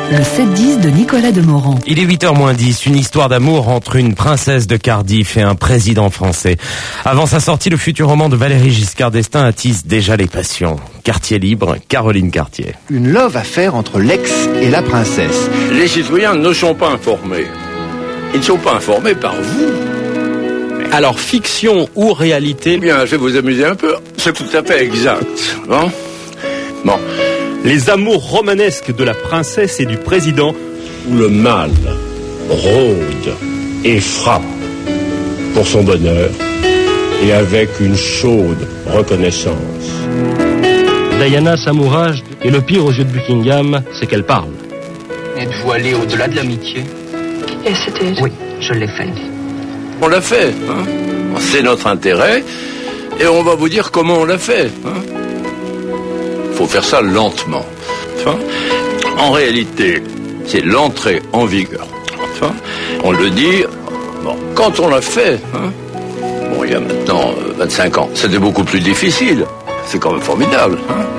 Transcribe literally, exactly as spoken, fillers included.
le sept dix de Nicolas Demorand. Il est huit heures moins dix, une histoire d'amour entre une princesse de Cardiff et un président français. Avant sa sortie, le futur roman de Valéry Giscard d'Estaing attise déjà les passions. Quartier libre, Caroline Cartier. Une love affaire entre l'ex et la princesse. Les citoyens ne sont pas informés. Ils ne sont pas informés par vous. Alors, fiction ou réalité? Eh bien, je vais vous amuser un peu. C'est tout à fait exact. Bon. Bon. Les amours romanesques de la princesse et du président. Où le mal rôde et frappe pour son bonheur et avec une chaude reconnaissance. Diana s'amourage et le pire aux yeux de Buckingham, c'est qu'elle parle. Êtes-vous allé au-delà de l'amitié? Yes, it is. Oui, je l'ai fait. On l'a fait, hein. C'est notre intérêt et on va vous dire comment on l'a fait, hein. Faut faire ça lentement. Enfin, en réalité, c'est l'entrée en vigueur. Enfin, on le dit, bon, quand on l'a fait, hein, bon, il y a maintenant vingt-cinq ans, c'était beaucoup plus difficile. C'est quand même formidable, hein.